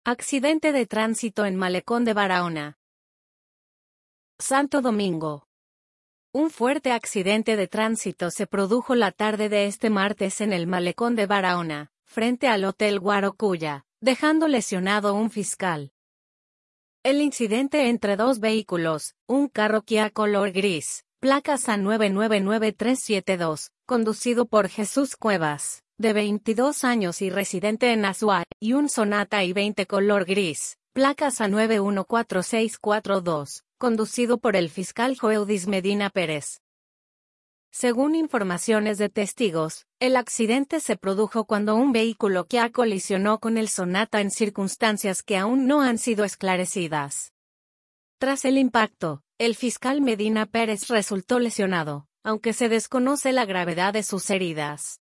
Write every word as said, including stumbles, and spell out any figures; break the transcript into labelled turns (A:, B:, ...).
A: Accidente de tránsito en Malecón de Barahona. Santo Domingo. Un fuerte accidente de tránsito se produjo la tarde de este martes en el Malecón de Barahona, frente al Hotel Guarocuya, dejando lesionado un fiscal. El incidente entre dos vehículos, un carro Kia color gris, placas A nueve nueve nueve tres siete dos, conducido por Jesús Cuevas, de veintidós años y residente en Azuay, y un Sonata i veinte color gris, placas A nueve uno cuatro seis cuatro dos, conducido por el fiscal Joeudis Medina Pérez. Según informaciones de testigos, el accidente se produjo cuando un vehículo Kia colisionó con el Sonata en circunstancias que aún no han sido esclarecidas. Tras el impacto, el fiscal Medina Pérez resultó lesionado, aunque se desconoce la gravedad de sus heridas.